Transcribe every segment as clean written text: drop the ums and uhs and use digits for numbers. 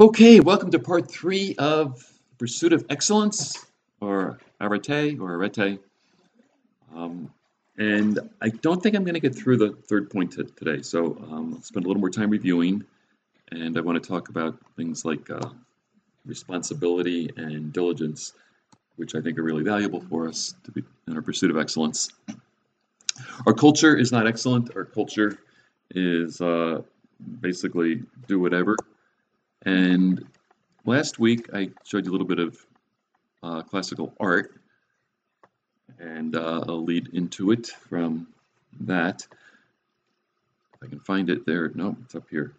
Okay, welcome to part three of Pursuit of Excellence, or Arete. Um, and I don't think I'm going to get through the third point today, so I'll spend a little more time reviewing, and I want to talk about things like responsibility and diligence, which I think are really valuable for us to be in our pursuit of excellence. Our culture is not excellent. Our culture is basically do whatever. And last week I showed you a little bit of classical art, and I'll lead into it from that. If I can find it there. No, it's up here.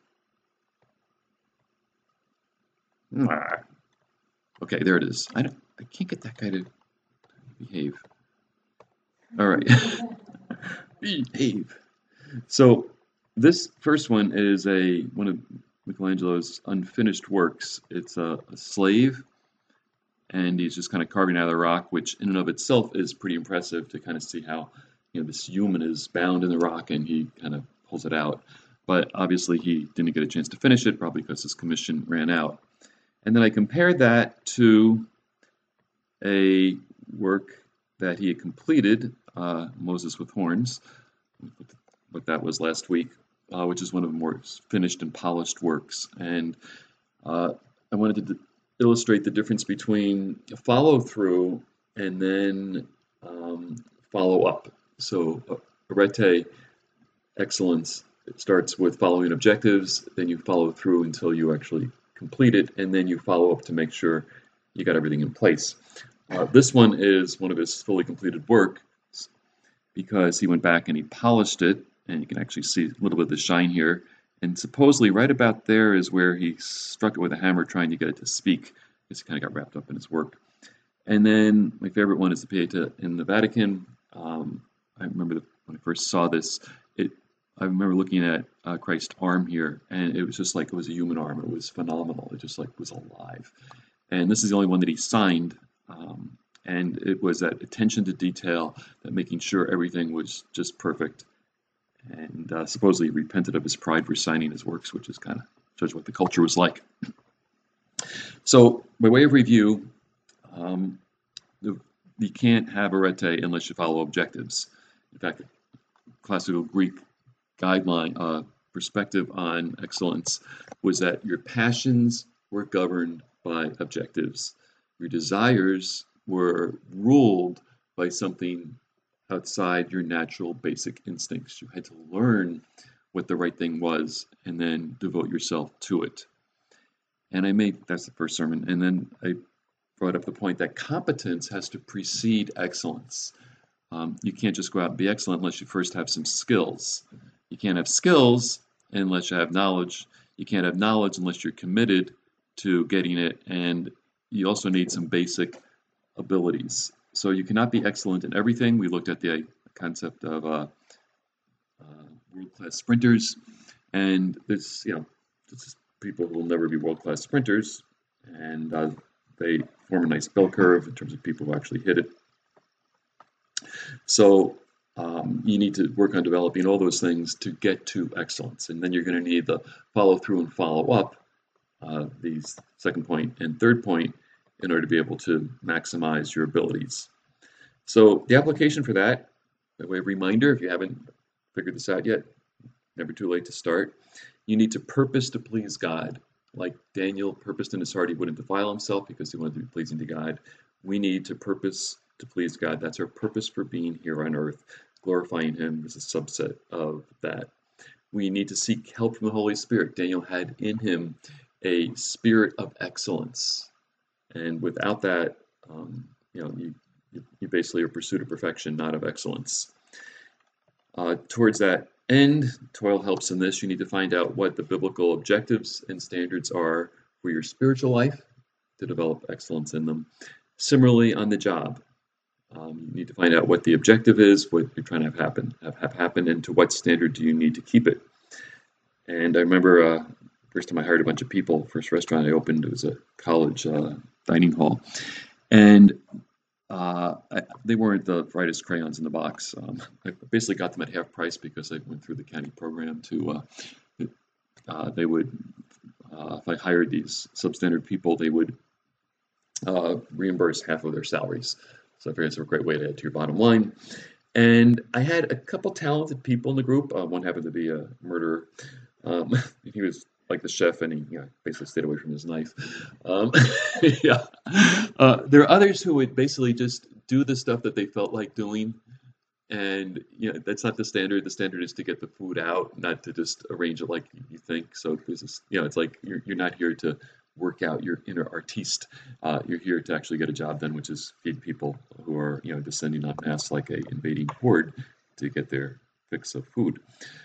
Ah. Okay, there it is. I can't get that guy to behave. All right, behave. So this first one is one of Michelangelo's unfinished works. It's a slave, and he's just kind of carving out of the rock, which in and of itself is pretty impressive to kind of see how, this human is bound in the rock and he kind of pulls it out. But obviously he didn't get a chance to finish it, probably because his commission ran out. And then I compared that to a work that he had completed, Moses with Horns, what that was last week, which is one of the more finished and polished works. And I wanted to illustrate the difference between follow through and then follow up. So arete, excellence, it starts with following objectives, then you follow through until you actually complete it, and then you follow up to make sure you got everything in place. This one is one of his fully completed work because he went back and he polished it, and you can actually see a little bit of the shine here. And supposedly right about there is where he struck it with a hammer trying to get it to speak, because he kind of got wrapped up in his work. And then my favorite one is the Pieta in the Vatican. I remember when I first saw this, I remember looking at Christ's arm here, and it was just like it was a human arm. It was phenomenal. It just like was alive. And this is the only one that he signed, and it was that attention to detail, that making sure everything was just perfect. And supposedly he repented of his pride for signing his works, which is kind of shows what the culture was like. So, by way of review, you can't have arete unless you follow objectives. In fact, the classical Greek guideline perspective on excellence was that your passions were governed by objectives. Your desires were ruled by something outside your natural basic instincts. You had to learn what the right thing was and then devote yourself to it. And that's the first sermon, and then I brought up the point that competence has to precede excellence. You can't just go out and be excellent unless you first have some skills. You can't have skills unless you have knowledge. You can't have knowledge unless you're committed to getting it, and you also need some basic abilities. So you cannot be excellent in everything. We looked at the concept of world-class sprinters, and this is people who will never be world-class sprinters, and they form a nice bell curve in terms of people who actually hit it. So you need to work on developing all those things to get to excellence, and then you're going to need the follow through and follow up, these second point and third point, in order to be able to maximize your abilities. So the application for that, by way of reminder, if you haven't figured this out yet, never too late to start. You need to purpose to please God. Like Daniel purposed in his heart he wouldn't defile himself because he wanted to be pleasing to God. We need to purpose to please God. That's our purpose for being here on earth. Glorifying him is a subset of that. We need to seek help from the Holy Spirit. Daniel had in him a spirit of excellence. And without that, you basically are pursuit of perfection, not of excellence. Towards that end, toil helps in this. You need to find out what the biblical objectives and standards are for your spiritual life to develop excellence in them. Similarly, on the job, you need to find out what the objective is, what you're trying to have happen, and to what standard do you need to keep it. And I remember first time I hired a bunch of people, first restaurant I opened, it was a college dining hall, and they weren't the brightest crayons in the box. I basically got them at half price because I went through the county program to, they would if I hired these substandard people, they would reimburse half of their salaries. So I figured it's a great way to add to your bottom line. And I had a couple talented people in the group. One happened to be a murderer. He was like the chef, and he basically stayed away from his knife. Um, yeah. There are others who would basically just do the stuff that they felt like doing, and that's not the standard. The standard is to get the food out, not to just arrange it like you think. So there's this, it's like you're not here to work out your inner artiste. You're here to actually get a job done, which is feed people who are descending on mass like a invading horde to get their fix of food.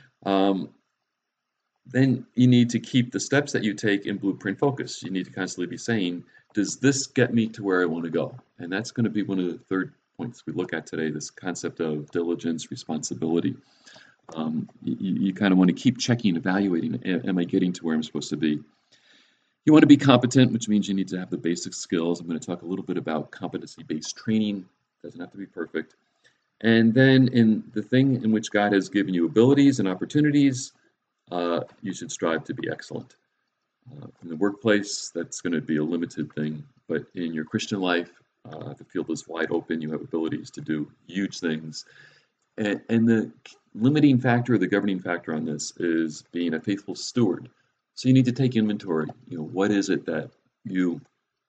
Then you need to keep the steps that you take in blueprint focus. You need to constantly be saying, does this get me to where I want to go? And that's going to be one of the third points we look at today, this concept of diligence, responsibility. You kind of want to keep checking, evaluating, am I getting to where I'm supposed to be? You want to be competent, which means you need to have the basic skills. I'm going to talk a little bit about competency-based training. It doesn't have to be perfect. And then in the thing in which God has given you abilities and opportunities, you should strive to be excellent. In the workplace, that's going to be a limited thing, but in your Christian life, the field is wide open. You have abilities to do huge things. And the limiting factor, the governing factor on this is being a faithful steward. So you need to take inventory. What is it that you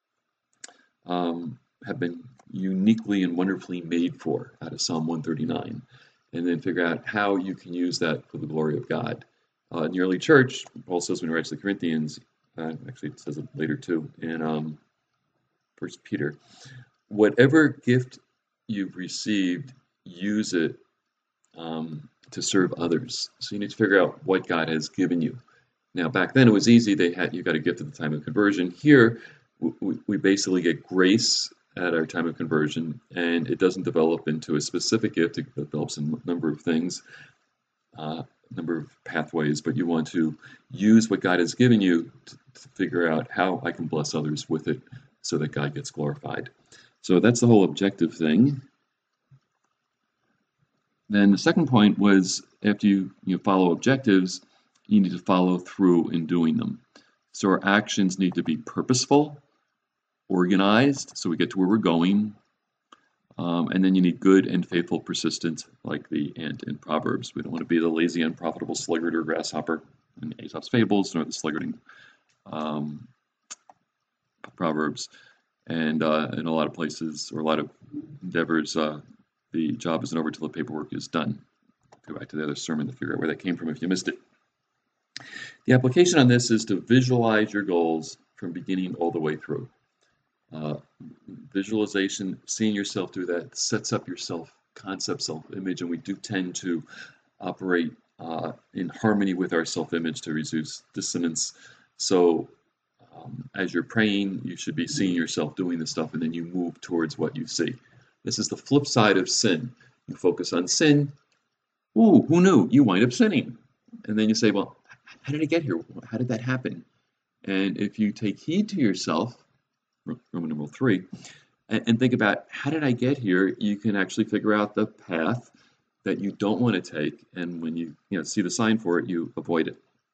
have been uniquely and wonderfully made for out of Psalm 139, and then figure out how you can use that for the glory of God. In the early church, Paul says when he writes to the Corinthians, actually it says it later too, in 1 Peter, whatever gift you've received, use it to serve others. So you need to figure out what God has given you. Now, back then it was easy. You got a gift at the time of conversion. Here, we basically get grace at our time of conversion, and it doesn't develop into a specific gift. It develops in a number of things, number of pathways, but you want to use what God has given you to figure out how I can bless others with it so that God gets glorified. So that's the whole objective thing. Then the second point was, after you follow objectives, you need to follow through in doing them. So our actions need to be purposeful, organized, so we get to where we're going. And then you need good and faithful persistence, like the ant in Proverbs. We don't want to be the lazy, unprofitable sluggard or grasshopper in Aesop's fables, nor the sluggard in Proverbs. And in a lot of places, or a lot of endeavors, the job isn't over till the paperwork is done. Go back to the other sermon to figure out where that came from if you missed it. The application on this is to visualize your goals from beginning all the way through. Visualization, seeing yourself do that, sets up your self-concept, self-image, and we do tend to operate in harmony with our self-image to reduce dissonance. So as you're praying, you should be seeing yourself doing the stuff, and then you move towards what you see. This is the flip side of sin. You focus on sin. Ooh, who knew? You wind up sinning. And then you say, well, how did I get here? How did that happen? And if you take heed to yourself, Roman numeral 3, and think about how did I get here, you can actually figure out the path that you don't want to take, and when you see the sign for it, you avoid it.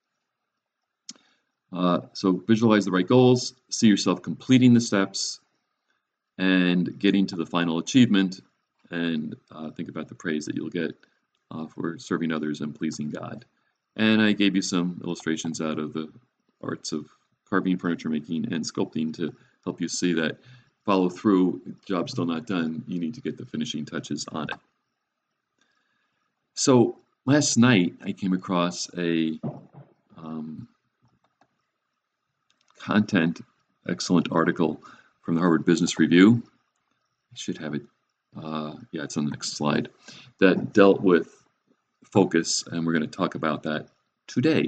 So visualize the right goals, see yourself completing the steps, and getting to the final achievement, and think about the praise that you'll get for serving others and pleasing God. And I gave you some illustrations out of the arts of carving, furniture making, and sculpting to help you see that follow through, job's still not done, you need to get the finishing touches on it. So last night I came across a content excellent article from the Harvard Business Review. I should have it, it's on the next slide, that dealt with focus, and we're going to talk about that today.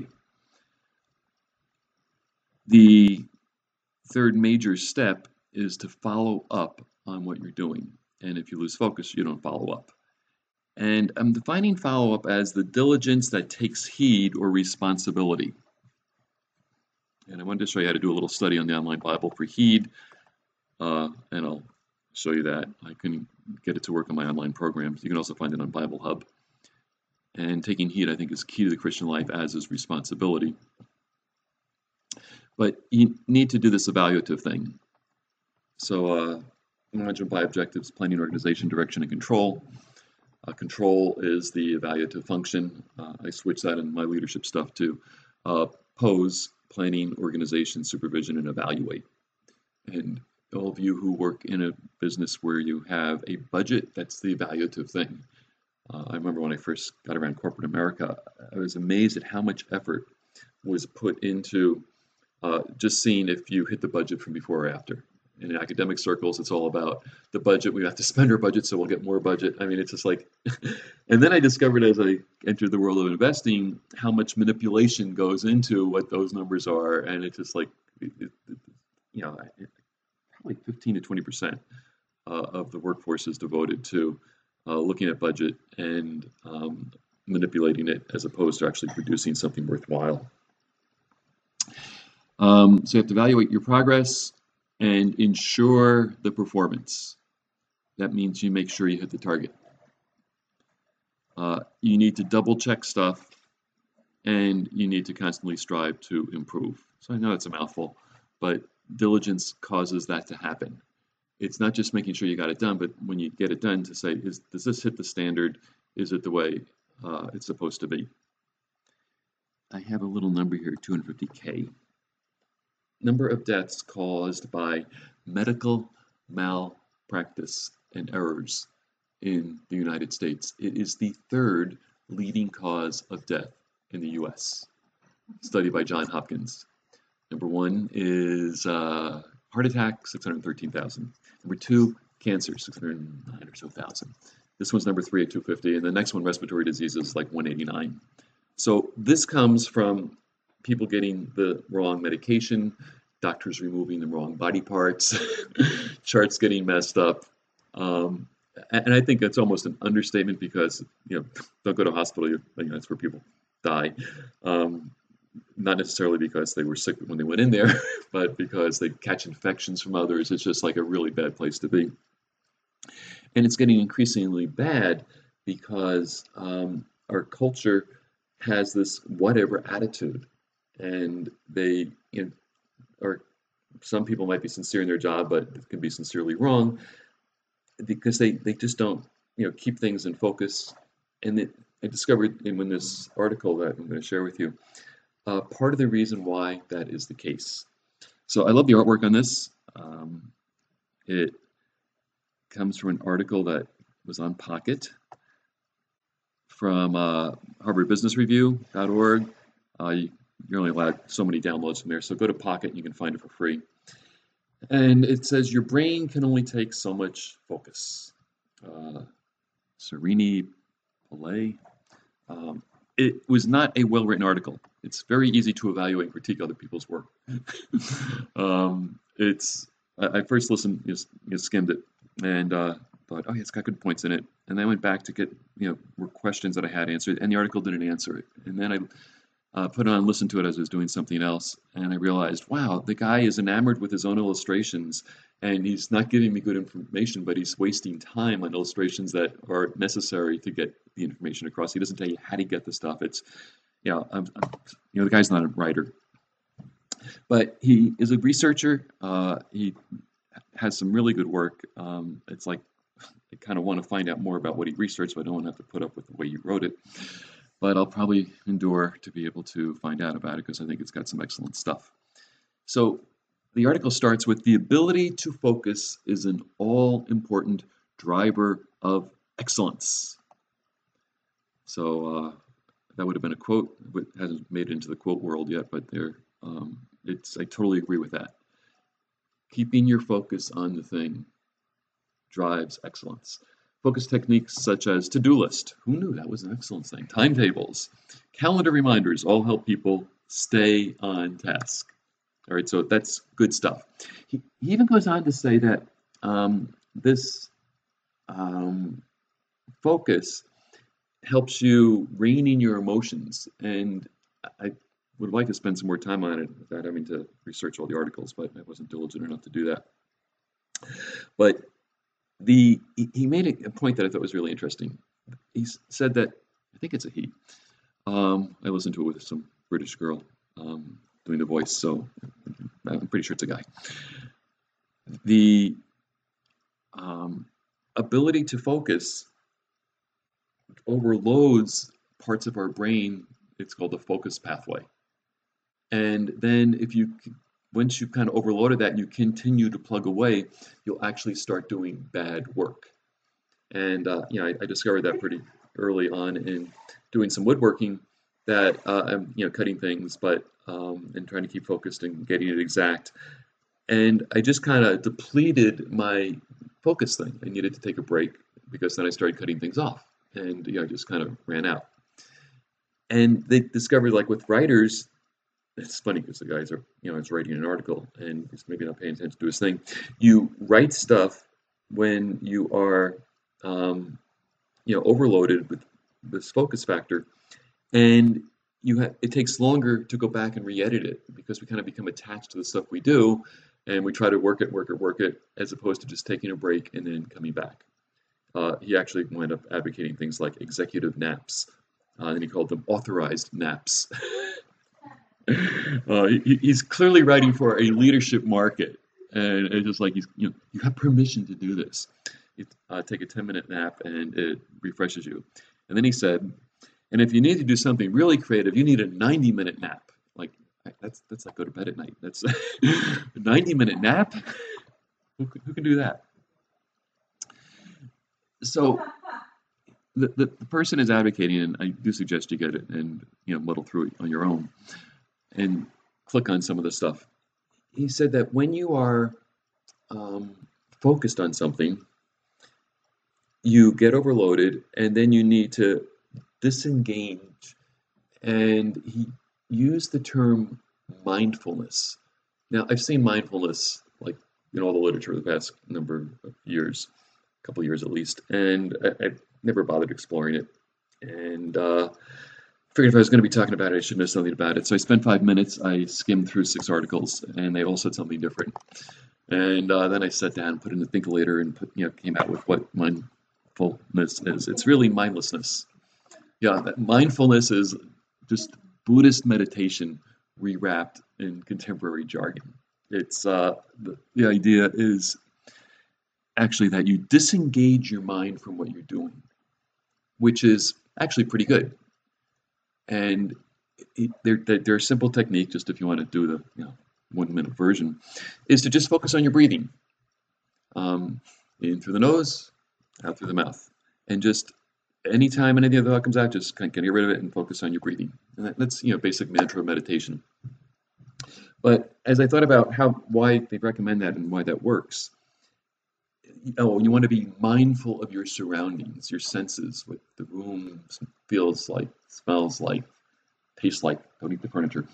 The third major step is to follow up on what you're doing. And if you lose focus, you don't follow up. And I'm defining follow up as the diligence that takes heed or responsibility. And I wanted to show you how to do a little study on the online Bible for heed. And I'll show you that. I couldn't get it to work on my online programs. You can also find it on Bible Hub. And taking heed, I think, is key to the Christian life, as is responsibility. But you need to do this evaluative thing. So management by objectives, planning, organization, direction, and control. Control is the evaluative function. I switch that in my leadership stuff to pose, planning, organization, supervision, and evaluate. And all of you who work in a business where you have a budget, that's the evaluative thing. I remember when I first got around corporate America, I was amazed at how much effort was put into just seeing if you hit the budget from before or after. In academic circles, it's all about the budget. We have to spend our budget so we'll get more budget. I mean, it's just like, and then I discovered as I entered the world of investing how much manipulation goes into what those numbers are, and it's just like, probably 15 to 20% of the workforce is devoted to looking at budget and manipulating it as opposed to actually producing something worthwhile. So you have to evaluate your progress and ensure the performance. That means you make sure you hit the target. You need to double check stuff, and you need to constantly strive to improve. So I know it's a mouthful, but diligence causes that to happen. It's not just making sure you got it done, but when you get it done, to say, does this hit the standard? Is it the way it's supposed to be? I have a little number here, 250K. Number of deaths caused by medical malpractice and errors in the United States. It is the third leading cause of death in the U.S. Study by Johns Hopkins. Number one is heart attack, 613,000. Number two, cancer, 609 or so thousand. This one's number three at 250, and the next one, respiratory diseases, like 189. So this comes from people getting the wrong medication, doctors removing the wrong body parts, charts getting messed up. And I think that's almost an understatement because, don't go to a hospital, that's where people die. Not necessarily because they were sick when they went in there, but because they catch infections from others. It's just like a really bad place to be. And it's getting increasingly bad because our culture has this whatever attitude. And they, or some people might be sincere in their job, but it can be sincerely wrong because they just don't, keep things in focus. And I discovered in this article that I'm going to share with you, part of the reason why that is the case. So I love the artwork on this. It comes from an article that was on Pocket from harvardbusinessreview.org. You're only allowed so many downloads from there, so go to Pocket and you can find it for free. And it says your brain can only take so much focus. Serini Pillay. It was not a well-written article. It's very easy to evaluate and critique other people's work. I first listened, skimmed it, and thought, oh, yeah, it's got good points in it. And then I went back to get, questions that I had answered, and the article didn't answer it. And then I put it on and listened to it as I was doing something else, and I realized, wow, the guy is enamored with his own illustrations, and he's not giving me good information, but he's wasting time on illustrations that are necessary to get the information across. He doesn't tell you how to get the stuff. It's, the guy's not a writer, but he is a researcher. He has some really good work. It's like I kind of want to find out more about what he researched, but I don't want to have to put up with the way he wrote it. But I'll probably endure to be able to find out about it because I think it's got some excellent stuff. So the article starts with the ability to focus is an all-important driver of excellence. So that would have been a quote. It hasn't made it into the quote world yet, but I totally agree with that. Keeping your focus on the thing drives excellence. Focus techniques such as to-do list. Who knew that was an excellent thing? Timetables, calendar reminders all help people stay on task. All right, so that's good stuff. He even goes on to say that this focus helps you rein in your emotions. And I would like to spend some more time on it without having to research all the articles, but I wasn't diligent enough to do that. But he made a point that I thought was really interesting. He said that, I think it's a he. I listened to it with some British girl. doing the voice, so I'm pretty sure it's a guy. The ability to focus overloads parts of our brain. It's called the focus pathway. And then once you've kind of overloaded that and you continue to plug away, you'll actually start doing bad work. And I discovered that pretty early on in doing some woodworking, that I'm cutting things, but and trying to keep focused and getting it exact. And I just kind of depleted my focus thing. I needed to take a break because then I started cutting things off, and I just kind of ran out. And they discovered, like with writers, it's funny because the guys are, I was writing an article and he's maybe not paying attention to his thing. You write stuff when you are, overloaded with this focus factor, and it takes longer to go back and re-edit it because we kind of become attached to the stuff we do, and we try to work it, as opposed to just taking a break and then coming back. He actually wound up advocating things like executive naps, and he called them authorized naps. He's clearly writing for a leadership market, and it's just like you have permission to do this. You take a 10-minute nap, and it refreshes you. And then he said, and if you need to do something really creative, you need a 90-minute nap. Like that's like go to bed at night. That's a 90-minute nap. Who can do that? So the person is advocating, and I do suggest you get it and muddle through it on your own and click on some of the stuff. He said that when you are focused on something, you get overloaded, and then you need to disengage. And he used the term mindfulness. Now, I've seen mindfulness like in all the literature the past number of years, a couple years at least, and I've never bothered exploring it. And figured if I was going to be talking about it, I should know something about it. So I spent 5 minutes. I skimmed through 6 articles, and they all said something different. And then I sat down, put in the Thinkalator, and came out with what mindfulness is. It's really mindlessness. Yeah, mindfulness is just Buddhist meditation rewrapped in contemporary jargon. It's the idea is actually that you disengage your mind from what you're doing, which is actually pretty good. And their simple technique, just if you want to do the 1-minute version, is to just focus on your breathing, in through the nose, out through the mouth, and just anytime any other thought comes out, just kind of get rid of it and focus on your breathing. And that's basic mantra meditation. But as I thought about why they recommend that and why that works, you want to be mindful of your surroundings, your senses, what the room feels like, smells like, tastes like. Don't eat the furniture.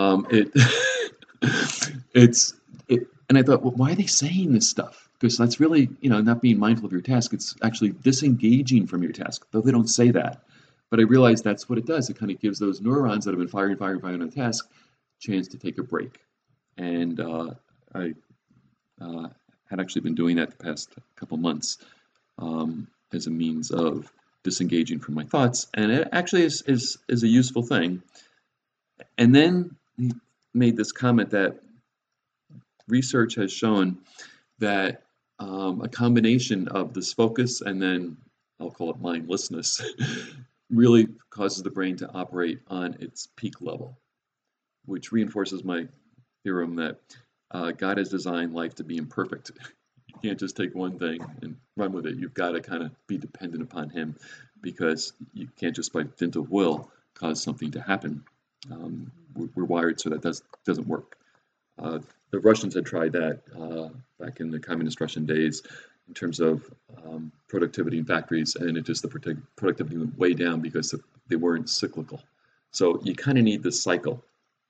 And I thought, well, why are they saying this stuff? Because that's really, not being mindful of your task. It's actually disengaging from your task, though they don't say that. But I realized that's what it does. It kind of gives those neurons that have been firing on a task a chance to take a break. And I had actually been doing that the past couple months as a means of disengaging from my thoughts, and it actually is a useful thing. And then he made this comment that research has shown that a combination of this focus and then I'll call it mindlessness really causes the brain to operate on its peak level, which reinforces my theorem that God has designed life to be imperfect. You can't just take one thing and run with it. You've got to kind of be dependent upon Him, because you can't just by dint of will cause something to happen. We're wired so that doesn't work. The Russians had tried that back in the communist Russian days in terms of productivity in factories, and the productivity went way down because they weren't cyclical. So you kind of need this cycle.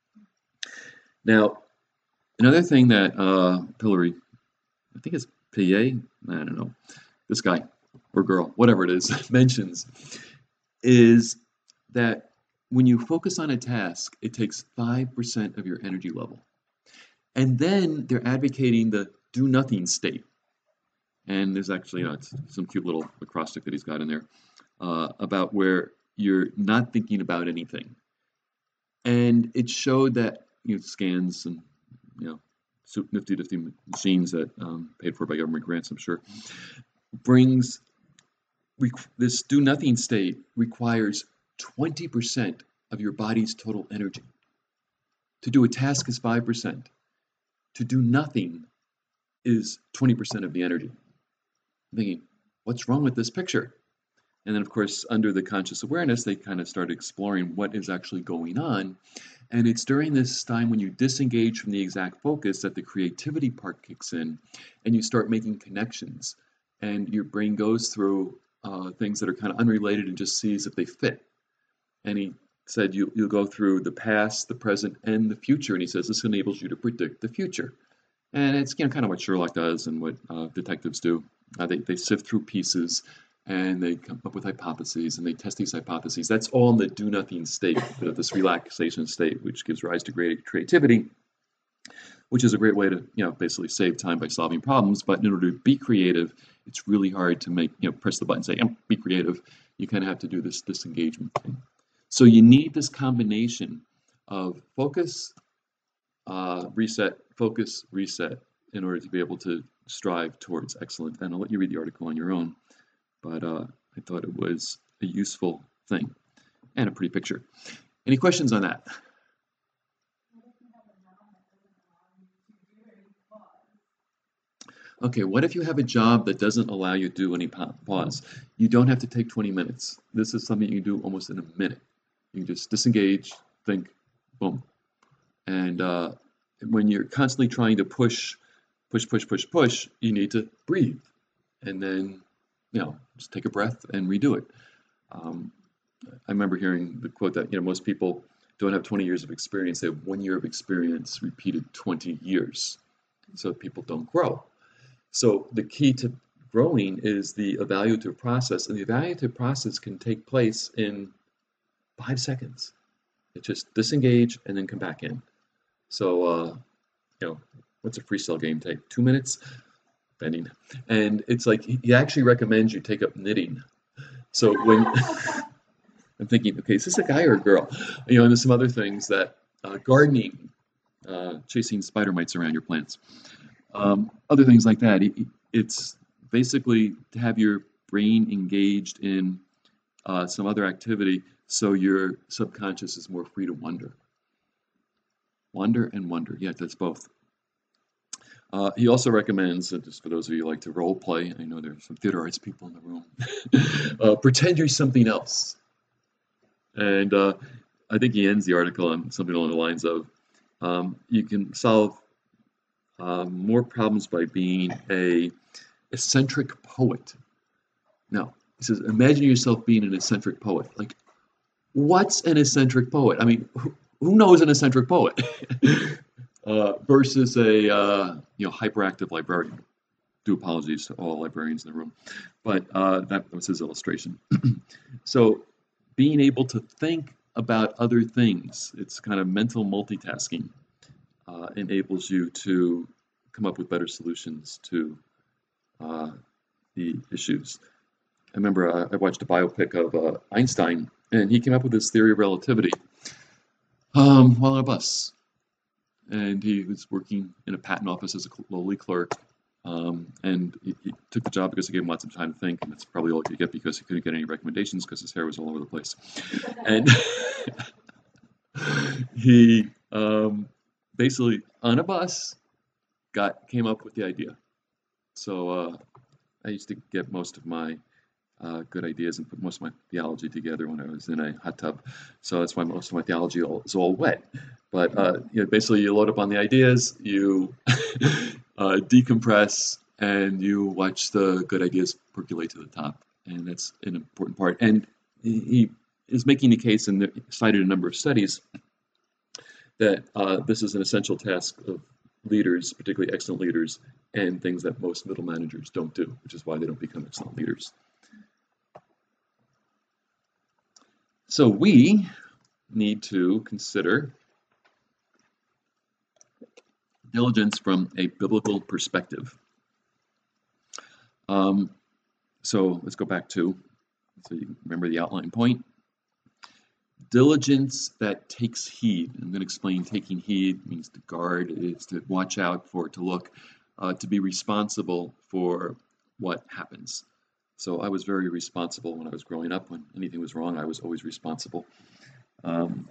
Now, another thing that Pillary, I think it's PA, I don't know, this guy or girl, whatever it is, mentions, is that when you focus on a task, it takes 5% of your energy level. And then they're advocating the do-nothing state. And there's actually some cute little acrostic that he's got in there about where you're not thinking about anything. And it showed that scans and nifty machines that paid for by government grants, I'm sure, brings this do nothing state requires 20% of your body's total energy. To do a task is 5%. To do nothing is 20% of the energy. I'm thinking, what's wrong with this picture? And then, of course, under the conscious awareness, they kind of started exploring what is actually going on. And it's during this time when you disengage from the exact focus that the creativity part kicks in, and you start making connections. And your brain goes through things that are kind of unrelated and just sees if they fit. And he said you'll go through the past, the present, and the future. And he says this enables you to predict the future. And it's kind of what Sherlock does and what detectives do. They sift through pieces and they come up with hypotheses and they test these hypotheses. That's all in the do-nothing state, this relaxation state, which gives rise to great creativity, which is a great way to basically save time by solving problems. But in order to be creative, it's really hard to make press the button and say be creative. You kind of have to do this disengagement thing. So you need this combination of focus, reset, focus, reset, in order to be able to strive towards excellence. And I'll let you read the article on your own, but I thought it was a useful thing and a pretty picture. Any questions on that? Okay, what if you have a job that doesn't allow you to do any pause? You don't have to take 20 minutes. This is something you can do almost in a minute. You can just disengage, think, boom. And when you're constantly trying to push, you need to breathe. And then, just take a breath and redo it. I remember hearing the quote that, most people don't have 20 years of experience. They have 1 year of experience repeated 20 years. So people don't grow. So the key to growing is the evaluative process. And the evaluative process can take place in 5 seconds. It's just disengage and then come back in. So, what's a freestyle game take? 2 minutes? Bending. And it's like he actually recommends you take up knitting. So when I'm thinking, okay, is this a guy or a girl? And there's some other things that gardening, chasing spider mites around your plants, other things like that. It's basically to have your brain engaged in some other activity so your subconscious is more free to wonder. Wonder and wonder. Yeah, that's both. He also recommends, just for those of you who like to role play, I know there's some theater arts people in the room, pretend you're something else. And I think he ends the article on something along the lines of, you can solve more problems by being a eccentric poet. Now, he says, imagine yourself being an eccentric poet. Like, what's an eccentric poet? I mean, who knows an eccentric poet? Versus a hyperactive librarian. Do apologies to all librarians in the room, but that was his illustration. So being able to think about other things, it's kind of mental multitasking, enables you to come up with better solutions to the issues. I remember I watched a biopic of Einstein, and he came up with this theory of relativity while on a bus. And he was working in a patent office as a lowly clerk, and he took the job because it gave him lots of time to think, and that's probably all he could get because he couldn't get any recommendations because his hair was all over the place. And he basically, on a bus, came up with the idea. So I used to get most of my good ideas and put most of my theology together when I was in a hot tub. So that's why most of my theology is all wet. But basically you load up on the ideas, you decompress, and you watch the good ideas percolate to the top. And that's an important part. And he is making the case and cited a number of studies that this is an essential task of leaders, particularly excellent leaders, and things that most middle managers don't do, which is why they don't become excellent leaders. So we need to consider diligence from a biblical perspective. So let's go back to, so you can remember the outline point. Diligence that takes heed. I'm going to explain taking heed means to guard, it's to watch out for, to look, to be responsible for what happens. So I was very responsible when I was growing up. When anything was wrong, I was always responsible. Um,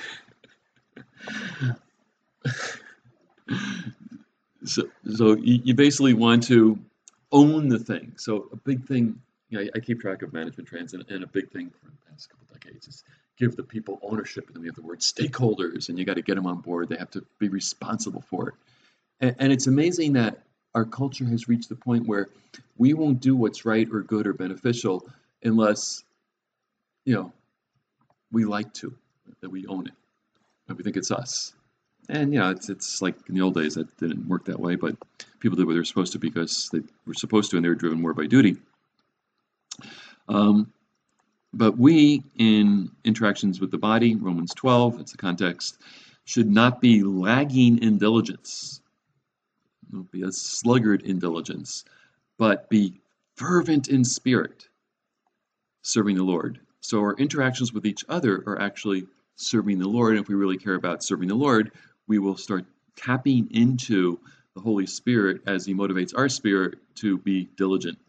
so you basically want to own the thing. So a big thing, I keep track of management trends, and a big thing for the past couple decades is give the people ownership. And then we have the word stakeholders, and you got to get them on board. They have to be responsible for it. And it's amazing that our culture has reached the point where we won't do what's right or good or beneficial unless, you know, we like to, that we own it, and we think it's us. And it's like in the old days that didn't work that way, but people did what they were supposed to because they were supposed to, and they were driven more by duty. But we, in interactions with the body, Romans 12, it's the context, should not be lagging in diligence. Don't be a sluggard in diligence, but be fervent in spirit, serving the Lord. So our interactions with each other are actually serving the Lord. And if we really care about serving the Lord, we will start tapping into the Holy Spirit as He motivates our spirit to be diligent.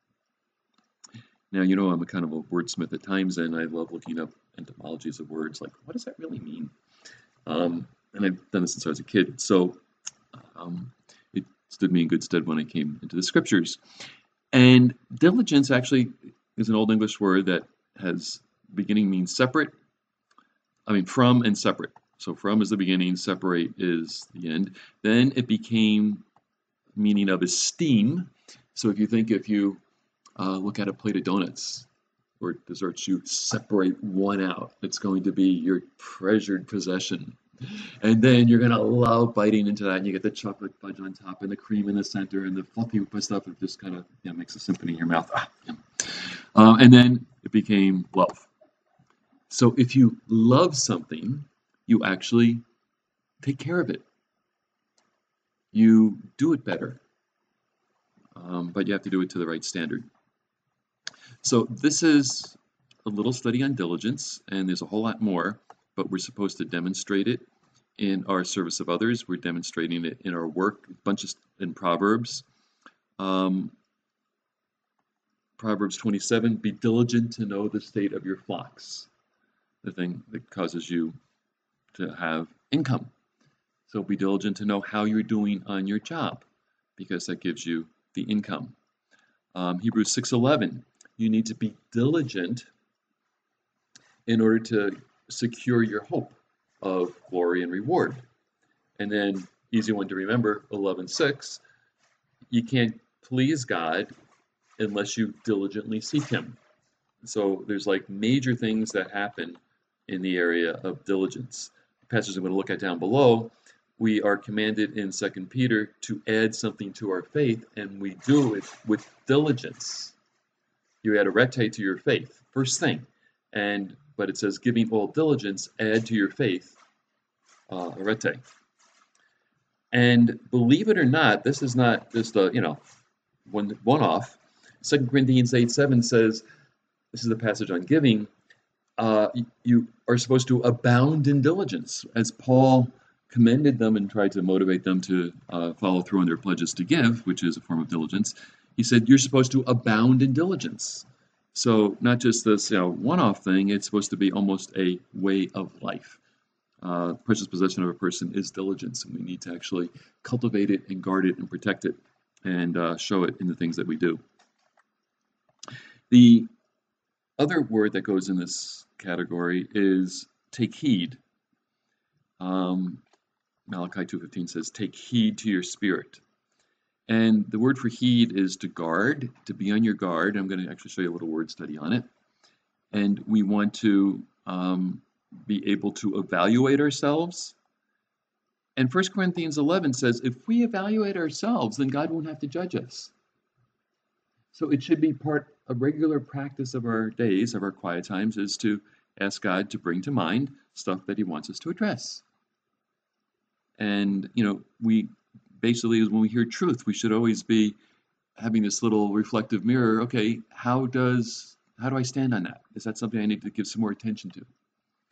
Now, I'm a kind of a wordsmith at times, and I love looking up etymologies of words, like, what does that really mean? And I've done this since I was a kid, so it stood me in good stead when I came into the Scriptures. And diligence actually is an Old English word that has beginning means separate. From and separate. So from is the beginning, separate is the end. Then it became meaning of esteem. So if you look at a plate of donuts or desserts, you separate one out. It's going to be your treasured possession. And then you're going to love biting into that, and you get the chocolate fudge on top and the cream in the center and the fluffy stuff. It just kind of makes a symphony in your mouth. And then it became love. So if you love something, you actually take care of it. You do it better. But you have to do it to the right standard. So this is a little study on diligence, and there's a whole lot more, but we're supposed to demonstrate it in our service of others. We're demonstrating it in our work, bunches in Proverbs. Proverbs 27, be diligent to know the state of your flocks, the thing that causes you to have income. So be diligent to know how you're doing on your job, because that gives you the income. Hebrews 6:11, you need to be diligent in order to secure your hope of glory and reward. And then, easy one to remember, 11:6, you can't please God unless you diligently seek Him. So there's like major things that happen in the area of diligence. The passage I'm going to look at down below, we are commanded in 2 Peter to add something to our faith, and we do it with diligence. You add arete to your faith, first thing. But it says, giving all diligence, add to your faith arete. And believe it or not, this is not just a one-off. 2 Corinthians 8:7 says, this is the passage on giving, you are supposed to abound in diligence, as Paul commended them and tried to motivate them to follow through on their pledges to give, which is a form of diligence. He said, you're supposed to abound in diligence. So not just this one-off thing, it's supposed to be almost a way of life. Precious possession of a person is diligence, and we need to actually cultivate it and guard it and protect it and show it in the things that we do. The other word that goes in this category is take heed. Malachi 2:15 says, take heed to your spirit. And the word for heed is to guard, to be on your guard. I'm going to actually show you a little word study on it. And we want to be able to evaluate ourselves. And 1 Corinthians 11 says, if we evaluate ourselves, then God won't have to judge us. So it should be a regular practice of our days, of our quiet times, is to ask God to bring to mind stuff that He wants us to address. And, we basically, when we hear truth, we should always be having this little reflective mirror. Okay, how do I stand on that? Is that something I need to give some more attention to?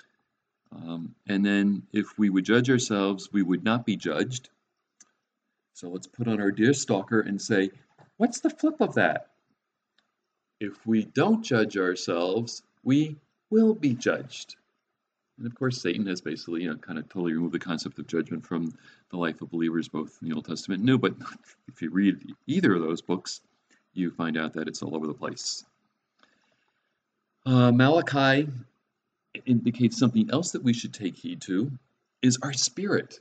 And then if we would judge ourselves, we would not be judged. So let's put on our deer stalker and say, what's the flip of that? If we don't judge ourselves, we will be judged. And of course, Satan has basically, kind of totally removed the concept of judgment from the life of believers, both in the Old Testament and New. But if you read either of those books, you find out that it's all over the place. Malachi indicates something else that we should take heed to is our spirit.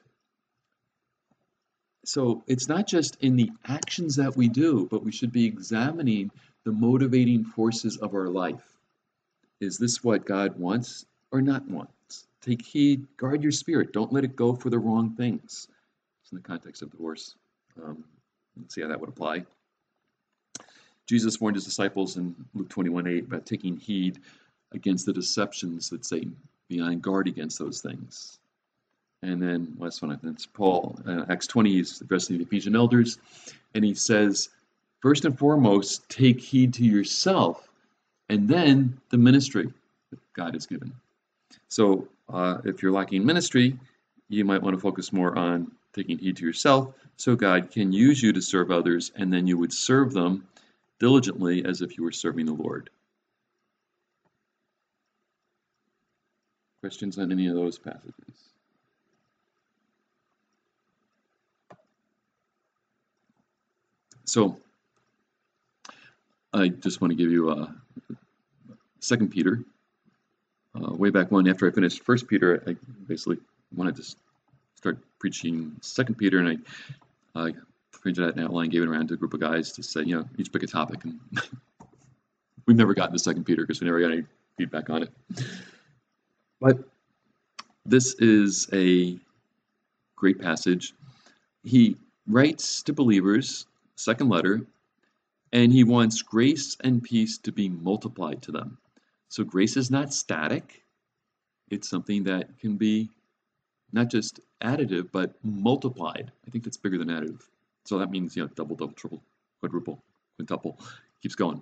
So it's not just in the actions that we do, but we should be examining the motivating forces of our life. Is this what God wants or not wants? Take heed, guard your spirit. Don't let it go for the wrong things. It's in the context of divorce. Let's see how that would apply. Jesus warned his disciples in Luke 21:8 about taking heed against the deceptions that Satan, be on guard against those things. And then last one, I think it's Paul, Acts 20, he's addressing the Ephesian elders, and he says, first and foremost, take heed to yourself, and then the ministry that God has given. So if you're lacking ministry, you might want to focus more on taking heed to yourself, so God can use you to serve others, and then you would serve them diligently as if you were serving the Lord. Questions on any of those passages? So I just want to give you 2 Peter. Way back when, after I finished 1 Peter, I basically wanted to start preaching 2 Peter, and I printed out an outline, gave it around to a group of guys to say, each pick a topic. And we've never gotten to 2 Peter because we never got any feedback on it. But this is a great passage. He writes to believers, second letter, and he wants grace and peace to be multiplied to them. So grace is not static. It's something that can be not just additive, but multiplied. I think that's bigger than additive. So that means, double, triple, quadruple, quintuple, keeps going.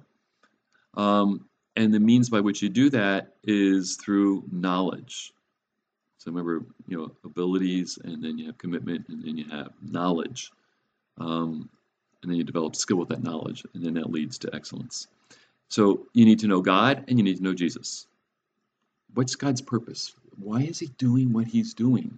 And the means by which you do that is through knowledge. So remember, abilities, and then you have commitment, and then you have knowledge. And then you develop skill with that knowledge, and then that leads to excellence. So you need to know God, and you need to know Jesus. What's God's purpose? Why is he doing what he's doing?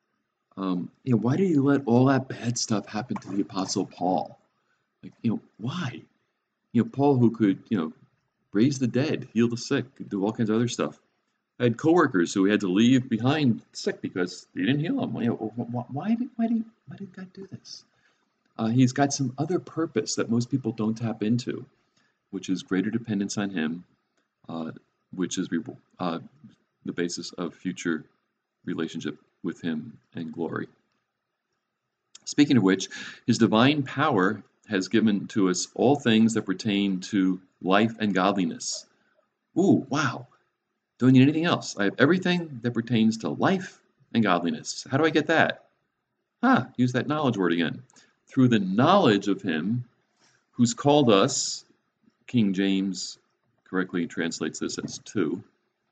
Why did he let all that bad stuff happen to the Apostle Paul? Why? Paul, who could, raise the dead, heal the sick, do all kinds of other stuff. I had coworkers who had to leave behind sick because he didn't heal them. Why did God do this? He's got some other purpose that most people don't tap into, which is greater dependence on him, which is the basis of future relationship with him and glory. Speaking of which, his divine power has given to us all things that pertain to life and godliness. Ooh, wow. Don't need anything else. I have everything that pertains to life and godliness. How do I get that? Use that knowledge word again. Through the knowledge of him who's called us, King James correctly translates this as two,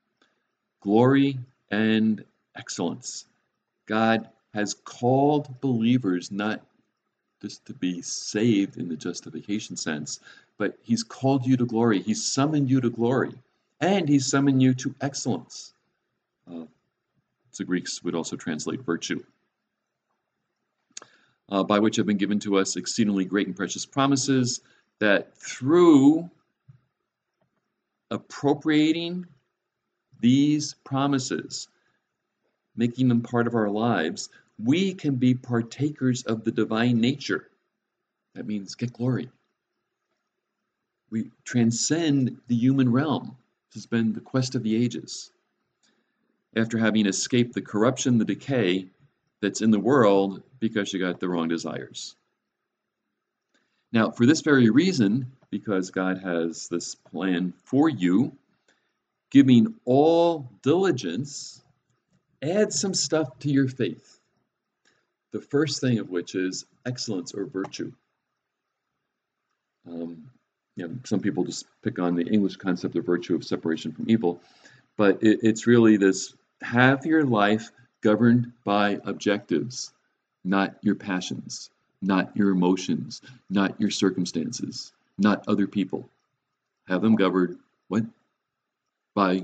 glory and excellence. God has called believers not just to be saved in the justification sense, but he's called you to glory. He's summoned you to glory, and he's summoned you to excellence. The Greeks would also translate virtue. By which have been given to us exceedingly great and precious promises, that through appropriating these promises, making them part of our lives, we can be partakers of the divine nature. That means get glory. We transcend the human realm. This has been the quest of the ages. After having escaped the corruption, the decay that's in the world because you got the wrong desires. Now, for this very reason, because God has this plan for you, giving all diligence, add some stuff to your faith. The first thing of which is excellence or virtue. Some people just pick on the English concept of virtue of separation from evil, but it's really this Have your life governed by objectives, not your passions, not your emotions, not your circumstances, not other people. Have them governed what? By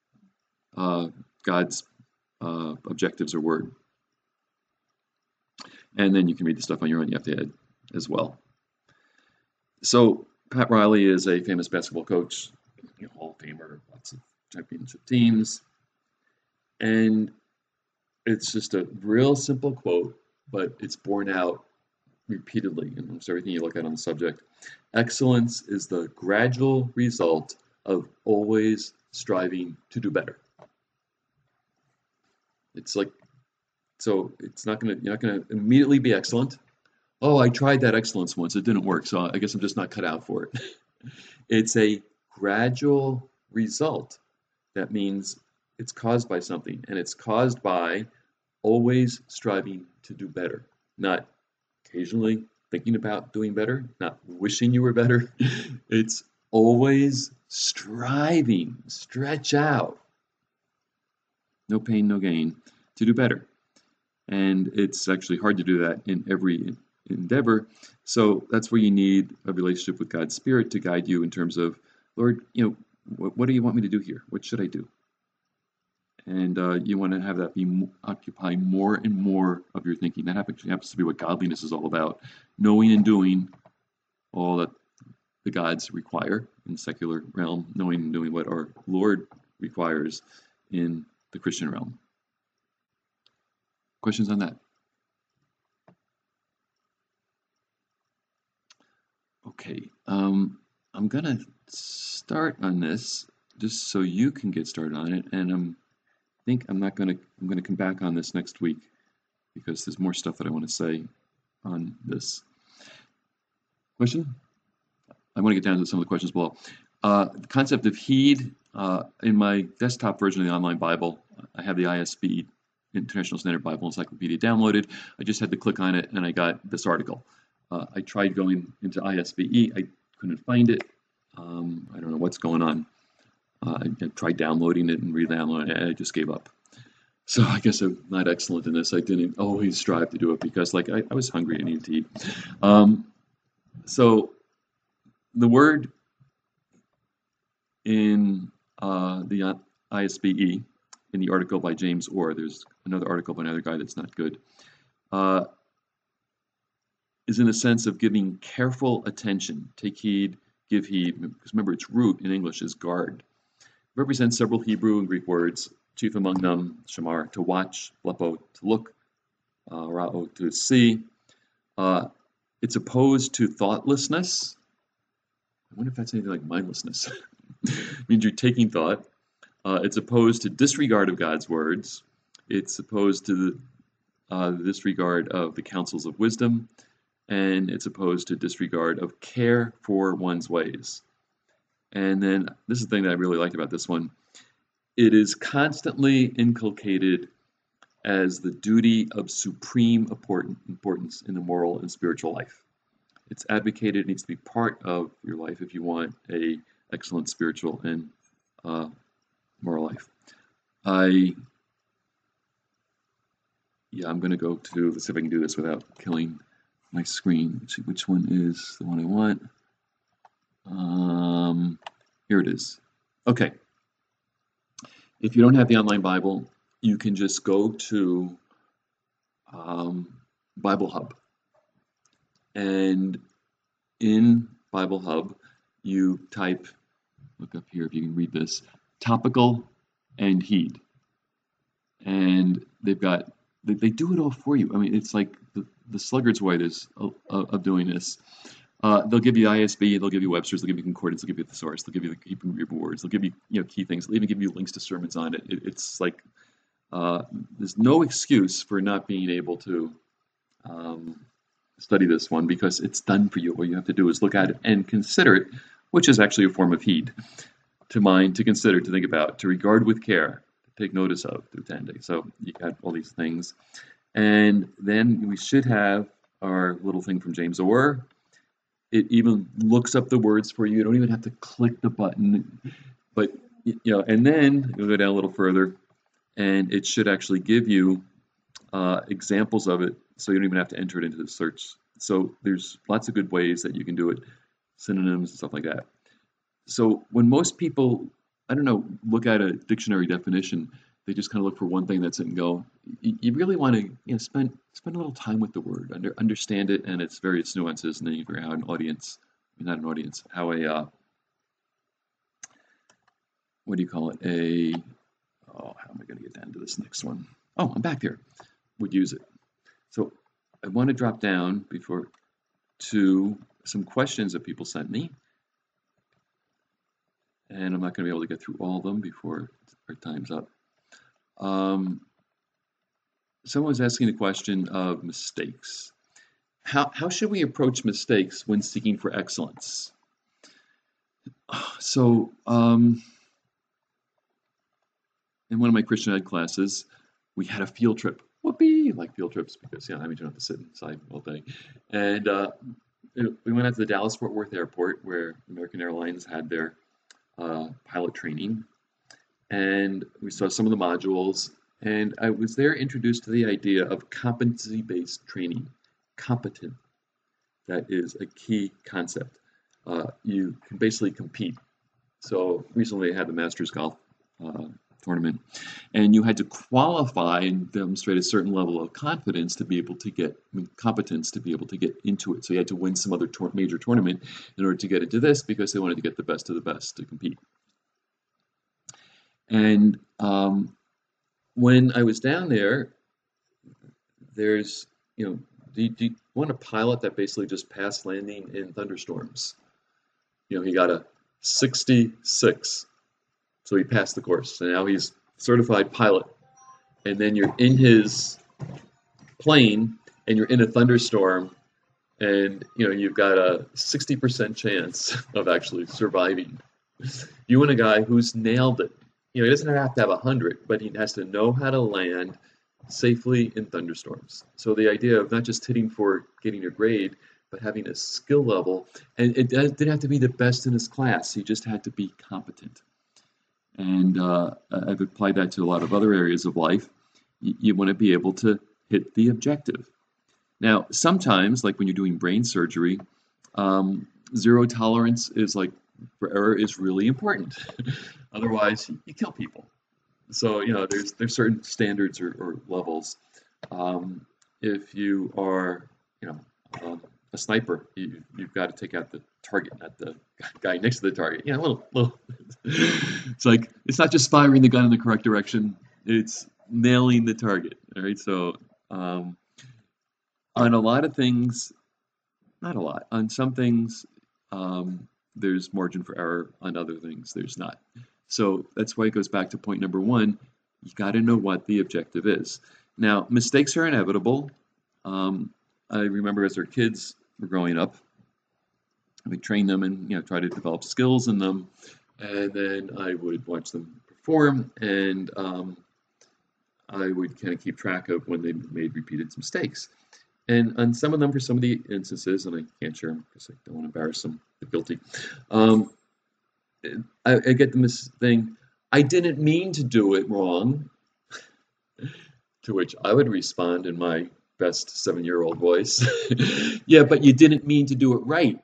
God's objectives or word. And then you can read the stuff on your own. You have to add as well. So Pat Riley is a famous basketball coach, Hall of Famer, lots of championship teams. And it's just a real simple quote, but it's borne out repeatedly in almost everything you look at on the subject. Excellence is the gradual result of always striving to do better. It's like, so you're not gonna immediately be excellent. Oh, I tried that excellence once, it didn't work, so I guess I'm just not cut out for it. It's a gradual result. That means it's caused by something, and it's caused by always striving to do better, not occasionally thinking about doing better, not wishing you were better. It's always striving, stretch out, no pain, no gain, to do better. And it's actually hard to do that in every endeavor. So that's where you need a relationship with God's Spirit to guide you in terms of, Lord, what do you want me to do here? What should I do? And you want to have that occupy more and more of your thinking. That happens to be what godliness is all about. Knowing and doing all that the gods require in the secular realm, knowing and doing what our Lord requires in the Christian realm. Questions on that? Okay, I'm gonna start on this just so you can get started on it, and I'm gonna come back on this next week because there's more stuff that I want to say on this. Question? I want to get down to some of the questions below. The concept of heed, in my desktop version of the online Bible, I have the ISB, International Standard Bible Encyclopedia, downloaded. I just had to click on it and I got this article. I tried going into ISBE, I couldn't find it. I don't know what's going on. I tried downloading it and re-downloading it, and I just gave up. So I guess I'm not excellent in this. I didn't always strive to do it because I was hungry and needed to eat. So the word in the ISBE, in the article by James Orr, there's another article by another guy that's not good, is in the sense of giving careful attention. Take heed, give heed, because remember its root in English is guard. It represents several Hebrew and Greek words, chief among them, shamar, to watch, blepo, to look, ra'o, to see. It's opposed to thoughtlessness. I wonder if that's anything like mindlessness. It means you're taking thought. It's opposed to disregard of God's words. It's opposed to the disregard of the counsels of wisdom. And it's opposed to disregard of care for one's ways. And then this is the thing that I really liked about this one. It is constantly inculcated as the duty of supreme importance in the moral and spiritual life. It's advocated, it needs to be part of your life if you want a excellent spiritual and moral life. I'm going to go to, let's see if I can do this without killing my screen. Let's see which one is the one I want. Here it is. Okay. If you don't have the online Bible, you can just go to Bible Hub. And in Bible Hub, you type, look up here if you can read this, topical and heed. And they've got, they do it all for you. I mean, it's like the sluggard's way of doing this. They'll give you ISB, they'll give you Webster's, they'll give you concordance, they'll give you the thesaurus, they'll give you the Hebrew words, they'll give you key things, they'll even give you links to sermons on it. It's like there's no excuse for not being able to study this one because it's done for you. All you have to do is look at it and consider it, which is actually a form of heed. To mind, to consider, to think about, to regard with care, to take notice of, to attend. So you got all these things. And then we should have our little thing from James Orr. It even looks up the words for you. You don't even have to click the button. But, and then you'll go down a little further, and it should actually give you examples of it, so you don't even have to enter it into the search. So there's lots of good ways that you can do it, synonyms and stuff like that. So when most people, I don't know, look at a dictionary definition, they just kind of look for one thing that's it and go. You really want to, spend a little time with the word, understand it and its various nuances, and then you figure out how an audience, not an audience, how a what do you call it? How am I going to get down to this next one? Oh, I'm back there. Would use it. So I want to drop down to some questions that people sent me. And I'm not going to be able to get through all of them before our time's up. Someone was asking the question of mistakes. How should we approach mistakes when seeking for excellence? So, in one of my Christian Ed classes, we had a field trip. Whoopee! Like field trips because, I mean, you don't have to sit inside all day. And we went out to the Dallas-Fort Worth Airport where American Airlines had their pilot training. And we saw some of the modules. And I was there introduced to the idea of competency-based training. Competent. That is a key concept. You can basically compete. So recently I had the Masters Golf tournament, and you had to qualify and demonstrate a certain level of confidence to be able to competence to be able to get into it. So you had to win some other major tournament in order to get into this because they wanted to get the best of the best to compete. And when I was down there, there's, do you want a pilot that basically just passed landing in thunderstorms? He got a 66. So he passed the course, and now he's certified pilot. And then you're in his plane, and you're in a thunderstorm, and you've got a 60% chance of actually surviving. You want a guy who's nailed it. He doesn't have to have 100, but he has to know how to land safely in thunderstorms. So the idea of not just hitting for getting a grade, but having a skill level, and it didn't have to be the best in his class. He just had to be competent. And I've applied that to a lot of other areas of life. You want to be able to hit the objective. Now, sometimes, like when you're doing brain surgery, zero tolerance for error is really important. Otherwise, you kill people. So, there's certain standards or levels. If you are, a sniper, you've got to take out the target, not the guy next to the target. Little. It's like, it's not just firing the gun in the correct direction, it's nailing the target. All right. So, on a lot of things, not a lot, on some things, there's margin for error. On other things, there's not. So that's why it goes back to point number one. You got to know what the objective is. Now, mistakes are inevitable. I remember as our kids were growing up, we trained them and try to develop skills in them, and then I would watch them perform, and I would kind of keep track of when they made repeated mistakes. And on some of them, for some of the instances, and I can't share them because I don't want to embarrass them, the guilty, I get the thing, I didn't mean to do it wrong, to which I would respond in my best 7-year-old voice. Yeah, but you didn't mean to do it right.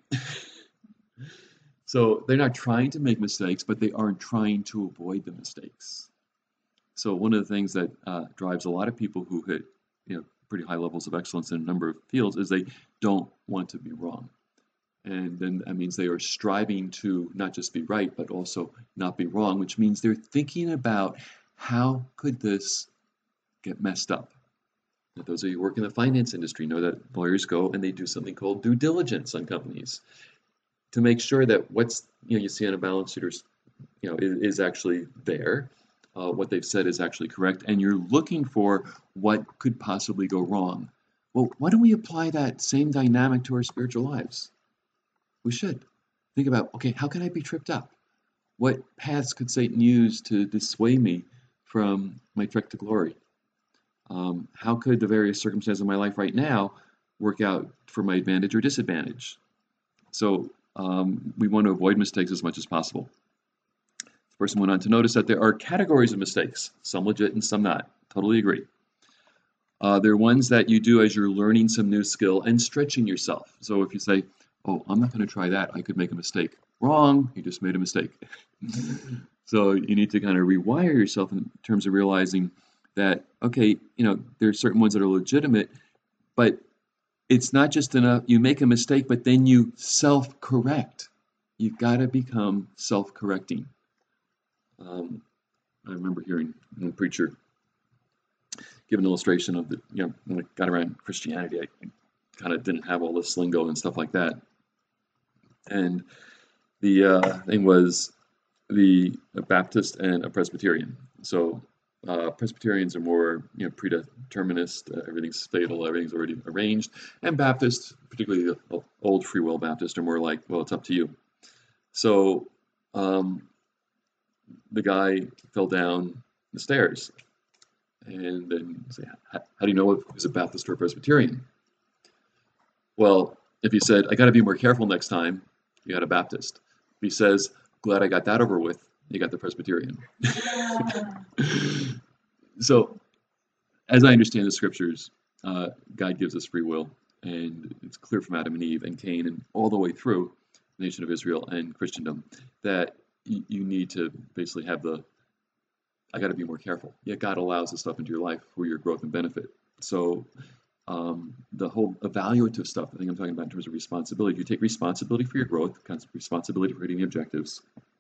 So they're not trying to make mistakes, but they aren't trying to avoid the mistakes. So one of the things that drives a lot of people who hit pretty high levels of excellence in a number of fields is they don't want to be wrong. And then that means they are striving to not just be right, but also not be wrong, which means they're thinking about how could this get messed up. Now, those of you who work in the finance industry know that lawyers go and they do something called due diligence on companies to make sure that what's you see on a balance sheet or is actually there, what they've said is actually correct, and you're looking for what could possibly go wrong. Well, why don't we apply that same dynamic to our spiritual lives? We should think about, okay, how can I be tripped up? What paths could Satan use to dissuade me from my trek to glory? How could the various circumstances of my life right now work out for my advantage or disadvantage? So we want to avoid mistakes as much as possible. Person went on to notice that there are categories of mistakes, some legit and some not. Totally agree. There are ones that you do as you're learning some new skill and stretching yourself. So if you say, "Oh, I'm not going to try that. I could make a mistake." Wrong. You just made a mistake. So you need to kind of rewire yourself in terms of realizing that, okay, there are certain ones that are legitimate, but it's not just enough. You make a mistake, but then you self-correct. You've got to become self-correcting. I remember hearing a preacher give an illustration of when I got around Christianity, I kind of didn't have all this lingo and stuff like that. And the thing was a Baptist and a Presbyterian. So Presbyterians are more predeterminist, everything's fatal, everything's already arranged, and Baptists, particularly the old Free Will Baptists, are more like, well, it's up to you. So the guy fell down the stairs, and then say, how do you know if he's a Baptist or a Presbyterian? Well, if he said, I got to be more careful next time, you got a Baptist. If he says, glad I got that over with, you got the Presbyterian. So, as I understand the scriptures, God gives us free will, and it's clear from Adam and Eve and Cain and all the way through the nation of Israel and Christendom that you need to basically have I got to be more careful. Yet God allows this stuff into your life for your growth and benefit. So the whole evaluative stuff, I think I'm talking about in terms of responsibility. You take responsibility for your growth, responsibility for hitting the objectives.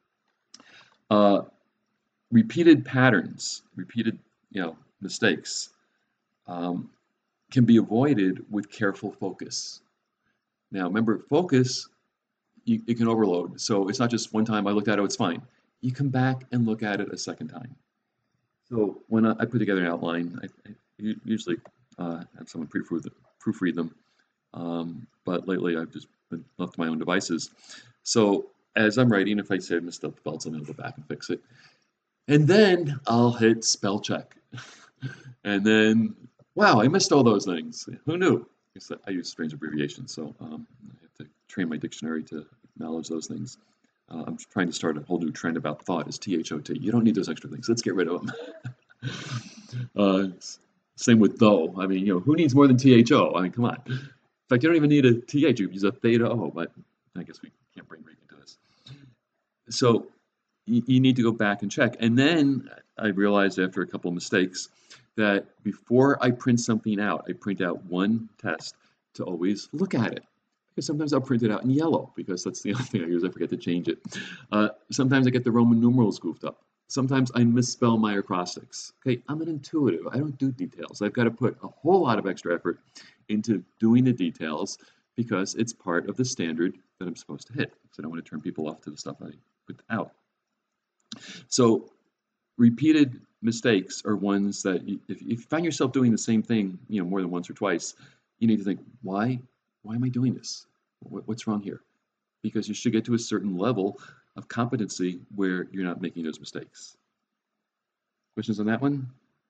Repeated patterns, repeated mistakes can be avoided with careful focus. Now, remember, focus, it can overload. So it's not just one time I looked at it, it's fine. You come back and look at it a second time. So when I put together an outline, I usually have someone proofread them. But lately I've just been left to my own devices. So as I'm writing, if I say I missed up the belts, I'm going to go back and fix it. And then I'll hit spell check. And then, wow, I missed all those things. Who knew? I use strange abbreviations, so I have to train my dictionary to acknowledge those things. I'm trying to start a whole new trend about thought is THOT. You don't need those extra things. Let's get rid of them. Same with though. I mean, who needs more than THO? I mean, come on. In fact, you don't even need a TH. You use a theta O, but I guess we can't bring Greek into this. So you need to go back and check. And then I realized after a couple of mistakes that before I print something out, I print out one test to always look at it. Because sometimes I'll print it out in yellow because that's the only thing I use. I forget to change it. Sometimes I get the Roman numerals goofed up. Sometimes I misspell my acrostics. Okay, I'm an intuitive. I don't do details. I've got to put a whole lot of extra effort into doing the details because it's part of the standard that I'm supposed to hit. So I don't want to turn people off to the stuff I put out. So repeated mistakes are ones that if you find yourself doing the same thing, more than once or twice, you need to think, why am I doing this? What's wrong here? Because you should get to a certain level of competency where you're not making those mistakes. Questions on that one?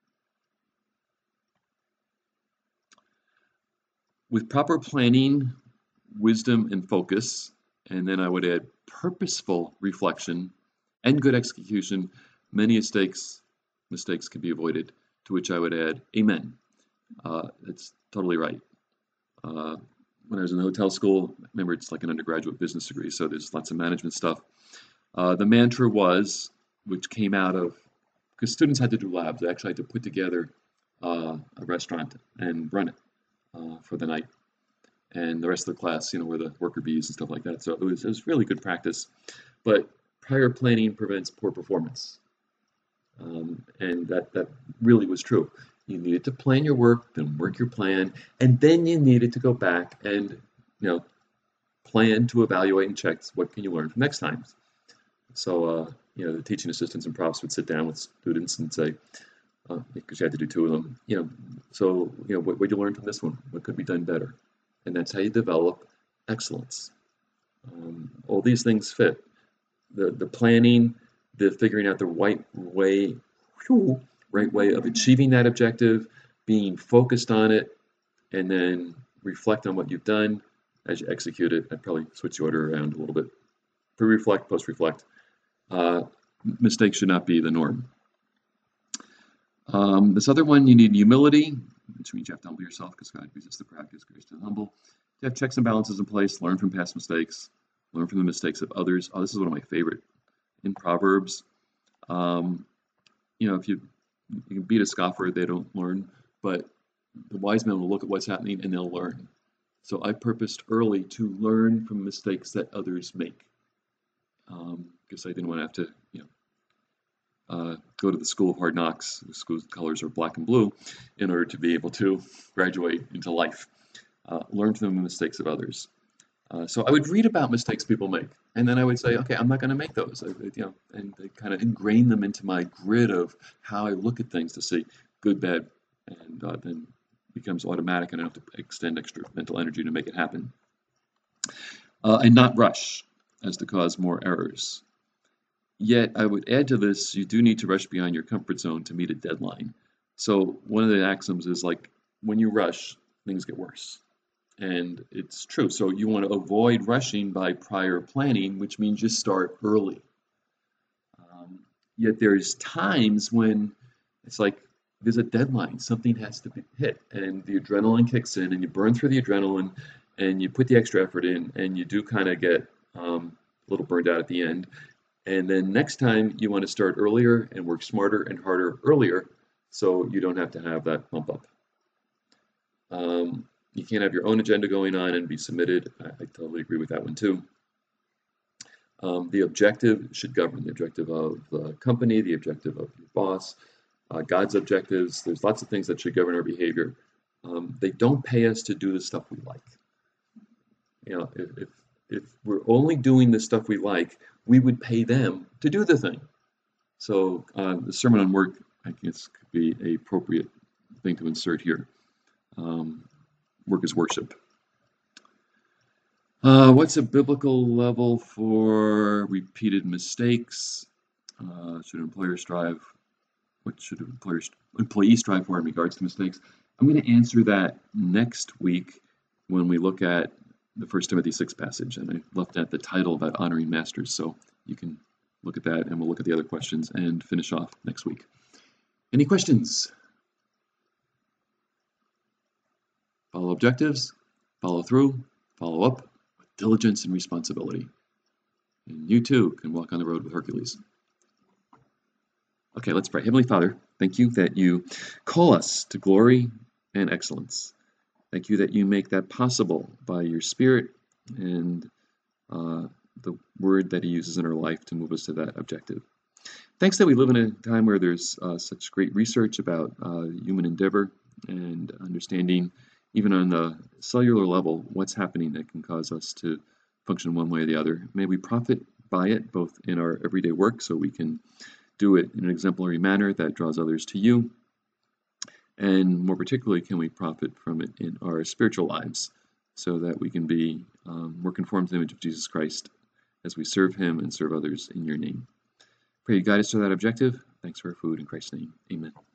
With proper planning, wisdom, and focus, and then I would add purposeful reflection and good execution, many mistakes can be avoided, to which I would add, amen. That's totally right. When I was in the hotel school, remember it's like an undergraduate business degree, so there's lots of management stuff. The mantra was, which came out of, because students had to do labs, they actually had to put together a restaurant and run it for the night. And the rest of the class, were the worker bees and stuff like that. So it was really good practice. But prior planning prevents poor performance. And that really was true. You needed to plan your work, then work your plan, and then you needed to go back and plan to evaluate and check what can you learn from next time. So the teaching assistants and profs would sit down with students and say, because you had to do two of them, what did you learn from this one? What could be done better? And that's how you develop excellence. All these things fit. The planning, the figuring out the right way of achieving that objective, being focused on it, and then reflect on what you've done as you execute it. I'd probably switch the order around a little bit. Pre-reflect, post-reflect. mistakes should not be the norm. This other one, you need humility, which means you have to humble yourself because God resists the proud, gives grace to the humble. You have checks and balances in place, learn from past mistakes, learn from the mistakes of others. Oh, this is one of my favorite. In Proverbs, if you can beat a scoffer, they don't learn, but the wise man will look at what's happening and they'll learn. So I purposed early to learn from mistakes that others make, because I didn't want to have to, go to the school of hard knocks, the school's colors are black and blue, in order to be able to graduate into life. Learn from the mistakes of others. So I would read about mistakes people make, and then I would say, okay, I'm not going to make those. And I kind of ingrain them into my grid of how I look at things to see good, bad, and then becomes automatic, and I don't have to extend extra mental energy to make it happen. And not rush as to cause more errors. Yet I would add to this, you do need to rush beyond your comfort zone to meet a deadline. So one of the axioms is like, when you rush, things get worse. And it's true. So you want to avoid rushing by prior planning, which means you start early. Yet there's times when it's like there's a deadline, something has to be hit, and the adrenaline kicks in, and you burn through the adrenaline, and you put the extra effort in, and you do kind of get a little burned out at the end. And then next time you want to start earlier and work smarter and harder earlier, so you don't have to have that bump up. You can't have your own agenda going on and be submitted. I totally agree with that one too. The objective should govern the objective of the company, the objective of your boss, God's objectives. There's lots of things that should govern our behavior. They don't pay us to do the stuff we like. If we're only doing the stuff we like, we would pay them to do the thing. So the Sermon on Work, I guess, could be an appropriate thing to insert here. Work is worship. What's a biblical level for repeated mistakes? Should employers strive? What should employees strive for in regards to mistakes? I'm going to answer that next week when we look at the 1 Timothy 6 passage, and I left out the title about honoring masters, so you can look at that, and we'll look at the other questions and finish off next week. Any questions? Follow objectives, follow through, follow up with diligence and responsibility. And you too can walk on the road with Hercules. Okay, let's pray. Heavenly Father, thank you that you call us to glory and excellence. Thank you that you make that possible by your Spirit and the word that he uses in our life to move us to that objective. Thanks that we live in a time where there's such great research about human endeavor and understanding, even on the cellular level, what's happening that can cause us to function one way or the other. May we profit by it, both in our everyday work, so we can do it in an exemplary manner that draws others to you, and more particularly, can we profit from it in our spiritual lives, so that we can be more conformed to the image of Jesus Christ as we serve him and serve others in your name. Pray you guide us to that objective. Thanks for our food in Christ's name. Amen.